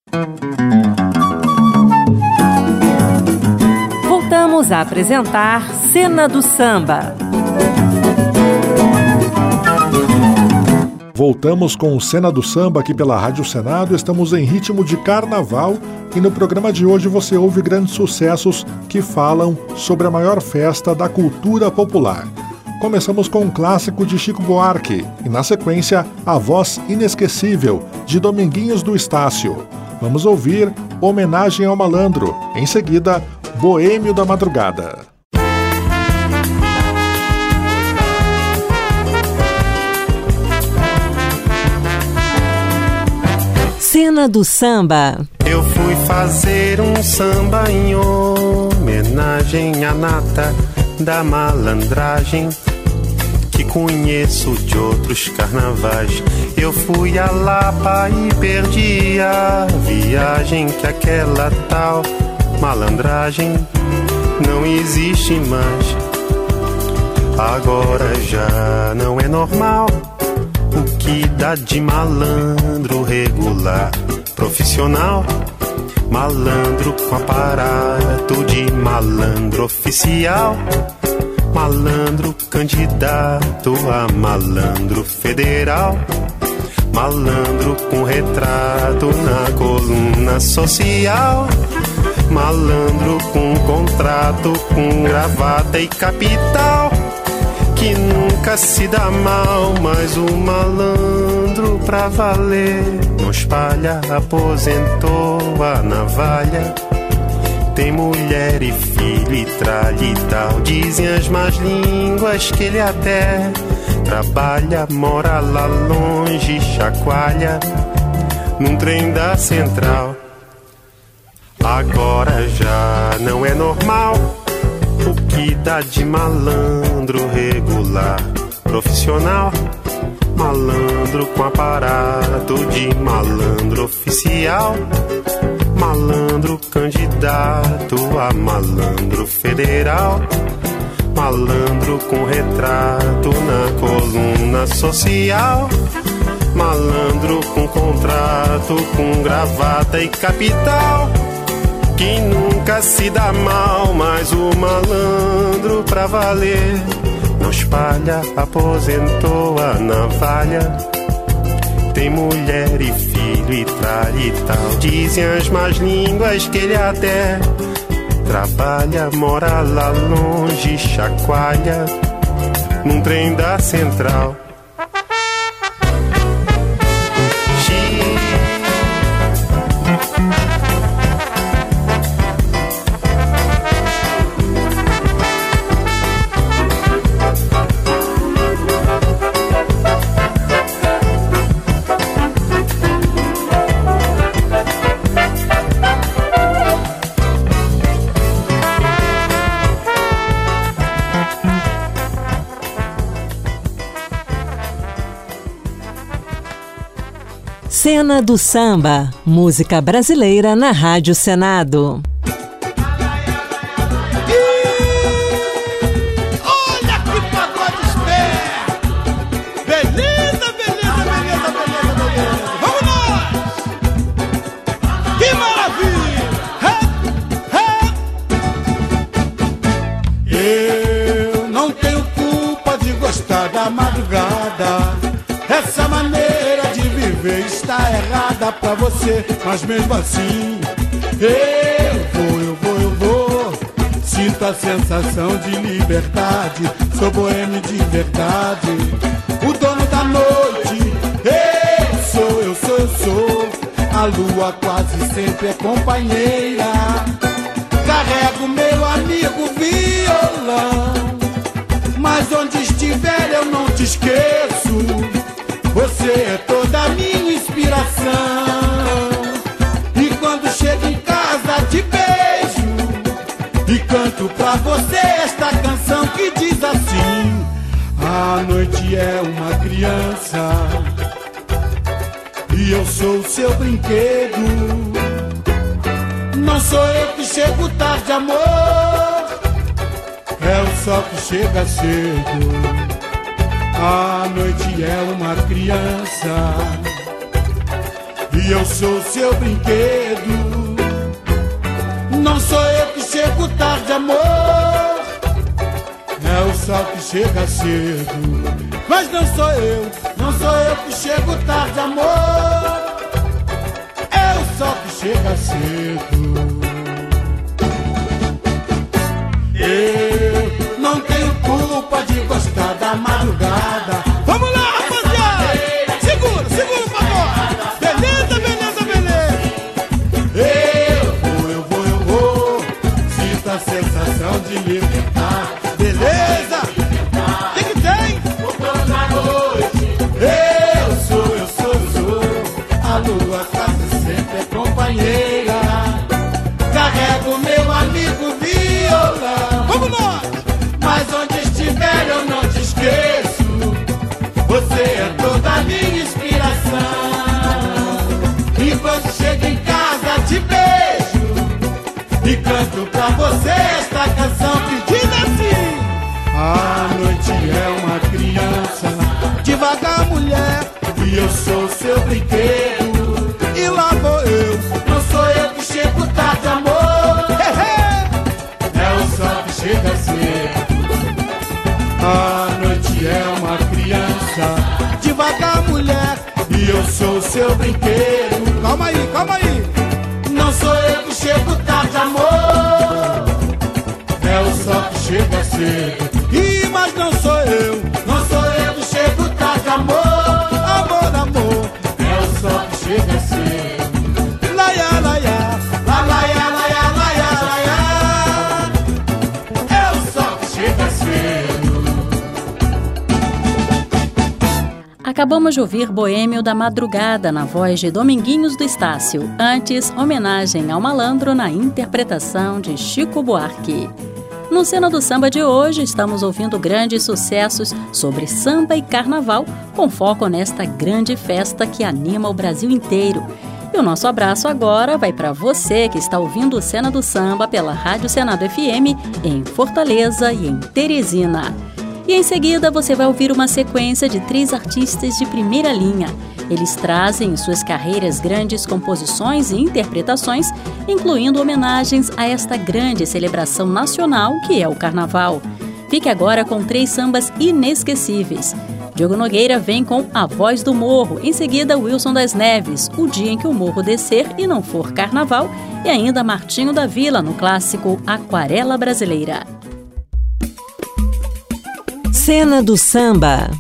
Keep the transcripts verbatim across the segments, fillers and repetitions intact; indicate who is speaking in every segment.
Speaker 1: Voltamos a apresentar Cena do Samba.
Speaker 2: Voltamos com o Cena do Samba aqui pela Rádio Senado. Estamos em ritmo de carnaval e no programa de hoje você ouve grandes sucessos que falam sobre a maior festa da cultura popular. Começamos com um clássico de Chico Buarque e, na sequência, A Voz Inesquecível, de Dominguinhos do Estácio. Vamos ouvir Homenagem ao Malandro. Em seguida, Boêmio da Madrugada.
Speaker 1: Cena do Samba.
Speaker 3: Eu fui fazer um samba em homenagem à nata da malandragem que conheço de outros carnavais. Eu fui a Lapa e perdi a viagem, que aquela tal malandragem não existe mais. Agora já não é normal o que dá de malandro regular, profissional, malandro com aparato de malandro oficial, malandro candidato a malandro federal, malandro com retrato na coluna social, malandro com contrato, com gravata e capital, que nunca se dá mal, mas o malandro pra valer não espalha, aposentou a navalha. Tem mulher e filho e tralha e tal, dizem as más línguas que ele até trabalha, mora lá longe, chacoalha num trem da central. Agora já não é normal o que dá de malandro regular, profissional, malandro com aparato de malandro oficial, malandro candidato a malandro federal, malandro com retrato na coluna social, malandro com contrato, com gravata e capital, que nunca se dá mal, mas o malandro pra valer não espalha, aposentou a navalha. Tem mulher e filho e tralha e tal, dizem as más línguas que ele até trabalha, mora lá longe, chacoalha num trem da central.
Speaker 1: Cena do Samba, música brasileira na Rádio Senado.
Speaker 4: Olha que pagode esperto! Beleza, beleza, beleza, beleza, beleza! Vamos nós! Que maravilha! Hey, hey. Eu não tenho culpa de gostar da madrugada. Essa maneira de viver está errada pra você, mas mesmo assim eu vou, eu vou, eu vou. Sinto a sensação de liberdade, sou boêmio de verdade, o dono da noite. Eu sou, eu sou, eu sou. A lua quase sempre é companheira. Carrego meu amigo violão, mas onde estiver eu não te esqueço. Você é toda a minha inspiração. E quando chego em casa te beijo e canto pra você esta canção que diz assim: a noite é uma criança e eu sou o seu brinquedo. Não sou eu que chego tarde, amor, é o sol que chega cedo. A noite é uma criança e e eu sou seu brinquedo. Não sou eu que chego tarde, amor, é o sol que chega cedo. Mas não sou eu, não sou eu que chego tarde, amor, é o sol que chega cedo. Eu não tenho culpa de gostar da madrugada. Vamos lá, rapaziada! Segura, segura o pagode! Beleza, beleza, beleza! Eu vou, eu vou, eu vou, sinto a sensação de libertar. Beleza? Tem que tem! Eu sou, eu sou, eu sou, a lua quase sempre é companheira. Carrego meu amigo violão. Vamos nós! Mas onde estiver eu não te esqueço. Você é toda a minha inspiração. E quando chego em casa te beijo e canto pra você esta canção que diz assim: a noite é uma criança, devagar mulher, e eu sou seu brinquedo. E lá vou eu, não sou eu que chego tarde, amor, é o sol que chega cedo. A noite é uma criança, devagar mulher, e eu sou seu brinquedo. Calma aí, calma aí. Não sou eu que chego tarde, amor, é o sol que chega cedo. Ih, mas não sou eu, não sou eu que chego tarde, amor, amor, amor, é o sol que chega cedo. Laia, laia, la, laia, laia, laia, laia, é o sol que chega cedo.
Speaker 5: Acabamos de ouvir Boêmio da Madrugada, na voz de Dominguinhos do Estácio. Antes, homenagem ao malandro na interpretação de Chico Buarque. No Cena do Samba de hoje, estamos ouvindo grandes sucessos sobre samba e carnaval, com foco nesta grande festa que anima o Brasil inteiro. E o nosso abraço agora vai para você que está ouvindo o Cena do Samba pela Rádio Senado F M em Fortaleza e em Teresina. E em seguida você vai ouvir uma sequência de três artistas de primeira linha. Eles trazem em suas carreiras grandes composições e interpretações, incluindo homenagens a esta grande celebração nacional que é o Carnaval. Fique agora com três sambas inesquecíveis. Diogo Nogueira vem com A Voz do Morro, em seguida Wilson das Neves, O Dia em que o Morro Descer e Não For Carnaval, e ainda Martinho da Vila no clássico Aquarela Brasileira.
Speaker 1: Cena do Samba.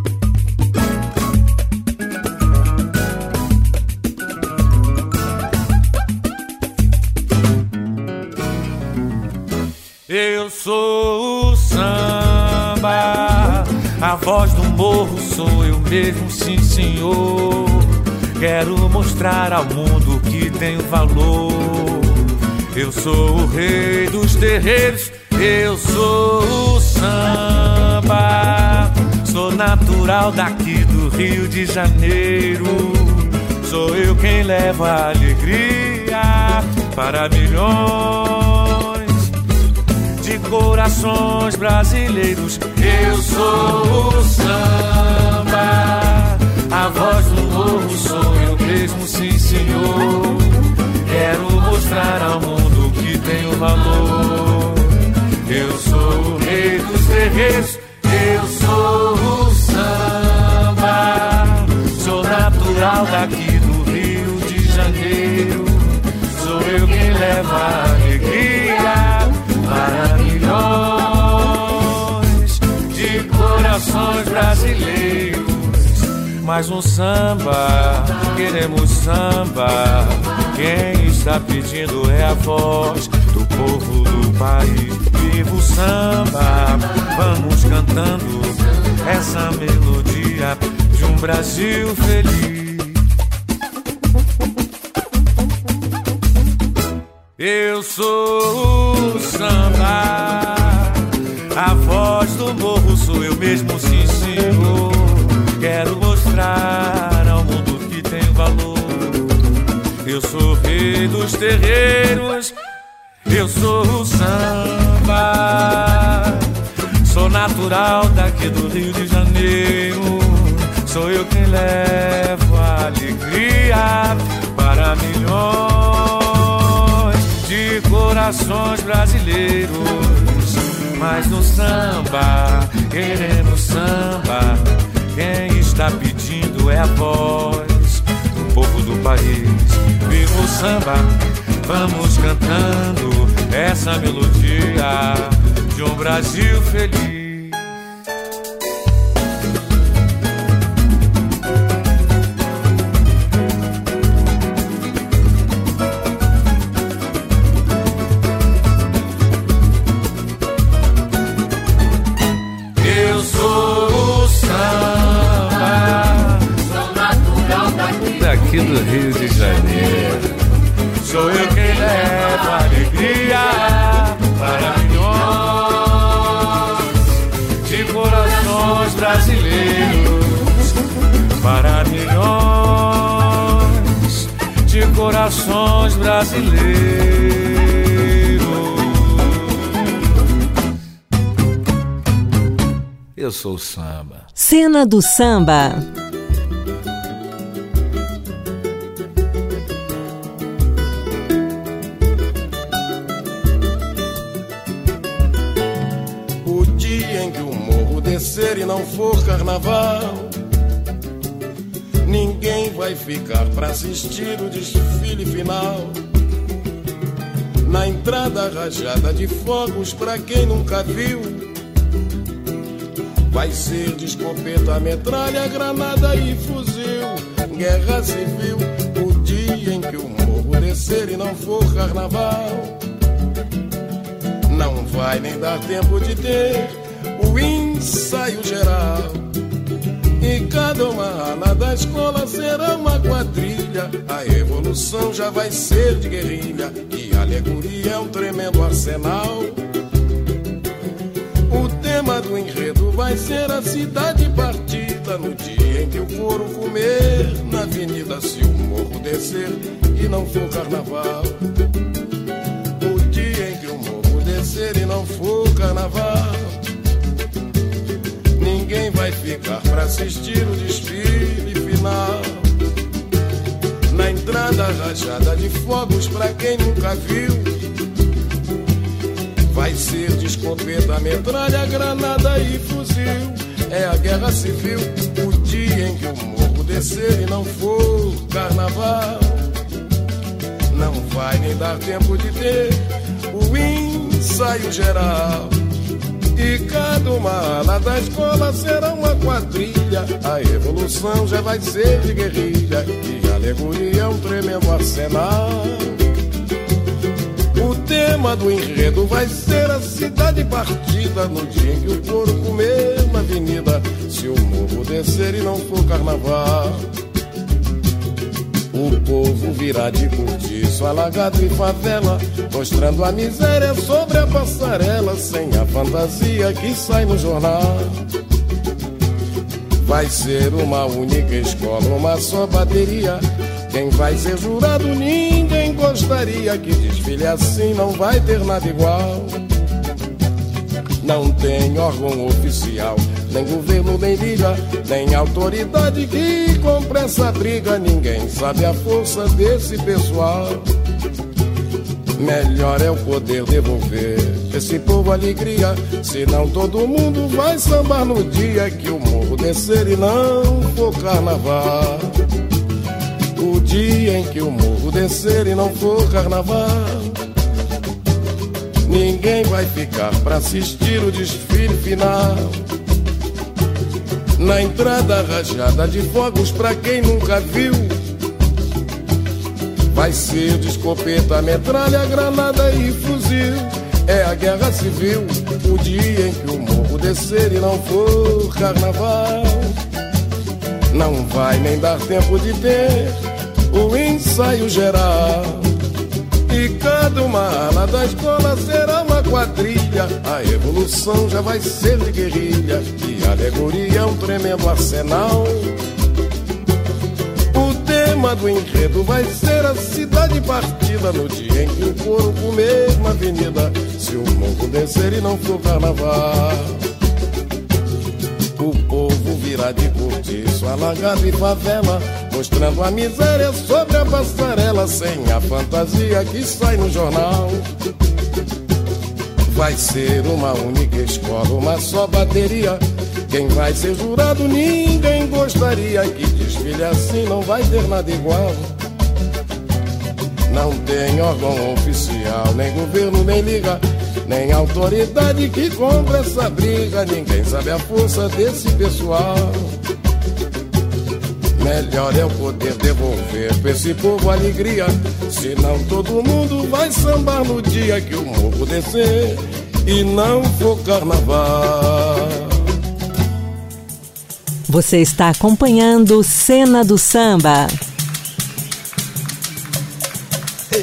Speaker 6: Eu sou o samba, a voz do morro sou eu mesmo, sim senhor. Quero mostrar ao mundo que tenho valor. Eu sou o rei dos terreiros, eu sou o samba. Sou natural daqui do Rio de Janeiro. Sou eu quem leva a alegria para milhões de corações brasileiros. Eu sou o samba, a voz do morro sou eu mesmo, sim senhor. Quero mostrar ao mundo que tenho valor. Eu sou o rei dos terreiros, eu sou o samba. Sou natural daqui do Rio de Janeiro. Sou eu quem leva a alegria para milhões de corações brasileiros. Mais um samba, queremos samba. Quem está pedindo é a voz do povo do país. Viva o samba, vamos cantando essa melodia de um Brasil feliz. Eu sou o samba, a voz do morro sou eu mesmo, sim senhor. Quero mostrar ao mundo que tem valor. Eu sou o rei dos terreiros, eu sou o samba. Sou natural daqui do Rio de Janeiro. Sou eu quem levo a alegria para milhões de corações brasileiros. Mas no samba, queremos samba, quem está pedindo é a voz do povo do país. Viva o samba, vamos cantando essa melodia de um Brasil feliz.
Speaker 7: Do Rio de Janeiro,
Speaker 6: sou eu quem leva alegria para milhões de corações brasileiros, para milhões de corações brasileiros.
Speaker 7: Eu sou o samba.
Speaker 1: Cena do samba.
Speaker 8: E não for carnaval, ninguém vai ficar pra assistir o desfile final. Na entrada rajada de fogos pra quem nunca viu, vai ser de escopeta, metralha, granada e fuzil. Guerra civil, o dia em que o morro descer e não for carnaval, não vai nem dar tempo de ter o ensaio geral. E cada uma ala da escola será uma quadrilha. A evolução já vai ser de guerrilha, e a alegoria é um tremendo arsenal. O tema do enredo vai ser a cidade partida, no dia em que o couro comer na avenida, se o morro descer e não for carnaval. O dia em que o morro descer e não for carnaval, ninguém vai ficar pra assistir o desfile final. Na entrada rajada de fogos pra quem nunca viu, vai ser de escopeta, metralha, granada e fuzil. É a guerra civil, o dia em que o morro descer e não for carnaval, não vai nem dar tempo de ter o ensaio geral. E cada uma ala da escola será uma quadrilha. A evolução já vai ser de guerrilha, e a alegoria é um tremendo arsenal. O tema do enredo vai ser a cidade partida, no dia em que o couro comer na avenida, se o morro descer e não for carnaval. O povo virá de cortiço, alagado e favela, mostrando a miséria sobre a passarela, sem a fantasia que sai no jornal. Vai ser uma única escola, uma só bateria. Quem vai ser jurado ninguém gostaria, que desfile assim não vai ter nada igual. Não tem órgão oficial, nem governo, nem liga, nem autoridade que compre essa briga. Ninguém sabe a força desse pessoal. Melhor é o poder devolver esse povo alegria, senão todo mundo vai sambar no dia que o morro descer e não for carnaval. O dia em que o morro descer e não for carnaval, ninguém vai ficar pra assistir o desfile final. Na entrada rajada de fogos pra quem nunca viu, vai ser de escopeta, metralha, granada e fuzil. É a guerra civil, o dia em que o morro descer e não for carnaval, não vai nem dar tempo de ter o ensaio geral. E cada uma ala da escola será uma quadrilha. A evolução já vai ser de guerrilha, e a alegoria é um tremendo arsenal. O tema do enredo vai ser a cidade partida, no dia em que o couro comer na avenida, se o morro descer e não for carnaval. O povo vira de cortiço, alagado e favela, mostrando a miséria sobre a passarela, sem a fantasia que sai no jornal. Vai ser uma única escola, uma só bateria. Quem vai ser jurado ninguém gostaria. Que desfile assim não vai ter nada igual. Não tem órgão oficial, nem governo, nem liga, nem autoridade que compra essa briga. Ninguém sabe a força desse pessoal. Melhor é eu poder devolver pra esse povo a alegria. Senão todo mundo vai sambar no dia que o morro descer e não for carnaval.
Speaker 1: Você está acompanhando Cena do Samba.
Speaker 4: Ei.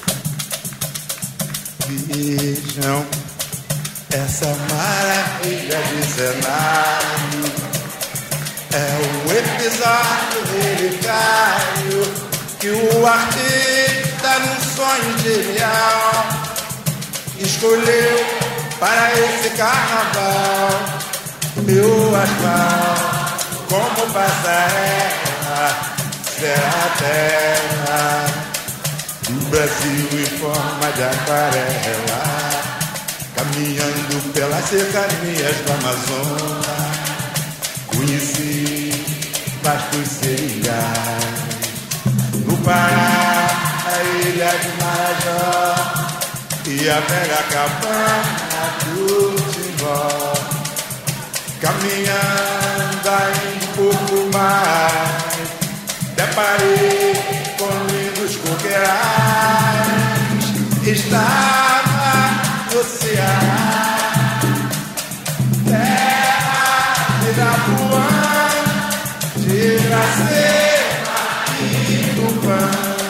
Speaker 4: Vejam essa maravilha de cenário. É o episódio relicário que o artista, num sonho genial, escolheu para esse carnaval. Meu asfalto, como passarela, será a terra do Brasil em forma de aquarela, caminhando pelas cercanias do Amazonas. Conheci vastos cereais no Pará, a ilha de Marajó e a velha cabana do Timbó. Caminhando ainda um pouco mais, deparei com lindos coqueirais. Estava no Ceará, Irapuã, de Iracema e Tupã.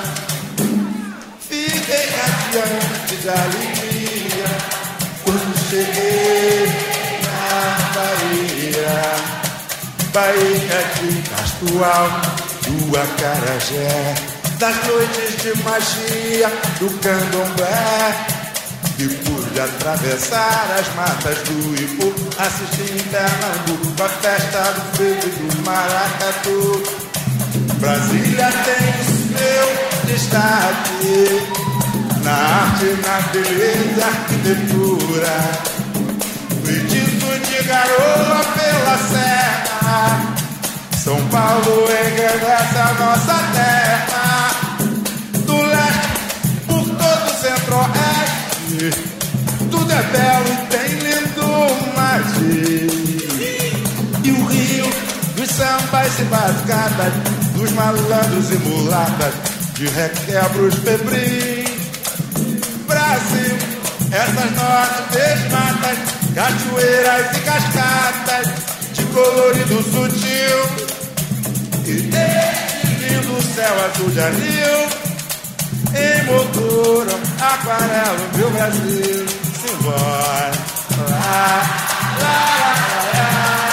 Speaker 4: Fiquei radiante de alegria quando cheguei na Bahia. Bahia de Castro Alto, do Acarajé, das noites de magia do candomblé. E pude atravessar as matas do Ipu, assistir em Pernambuco a festa do frevo e do maracatu. Brasília tem o seu destaque na arte, na beleza e arquitetura. Feitiço de garoa pela serra, São Paulo engrandece a nossa terra. Do leste por todo o centro-oeste, tudo é belo e tem lindo magia. E o Rio dos sambas e batucadas, dos malandros e mulatas, de requebros febris. Brasil, essas nossas matas, cachoeiras e cascatas, de colorido sutil, e desse lindo céu azul de anil. Emolduram, aquarela, meu Brasil, simbora. Lá, lá, lá,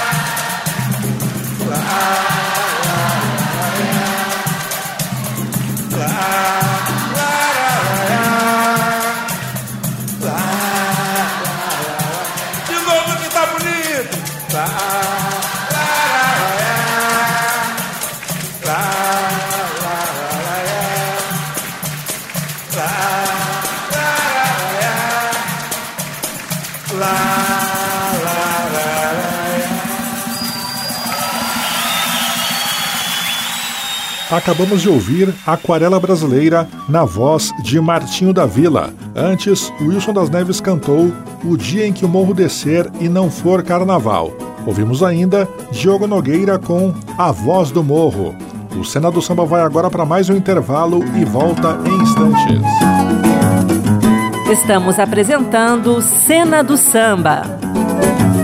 Speaker 4: lá, lá, lá, lá, lá. De novo que tá bonito. Lá, lá, lá, lá.
Speaker 2: Acabamos de ouvir Aquarela Brasileira na voz de Martinho da Vila. Antes, Wilson das Neves cantou O Dia em que o Morro Descer e Não For Carnaval. Ouvimos ainda Diogo Nogueira com A Voz do Morro. O Cena do Samba vai agora para mais um intervalo e volta em instantes.
Speaker 1: Estamos apresentando Cena do Samba.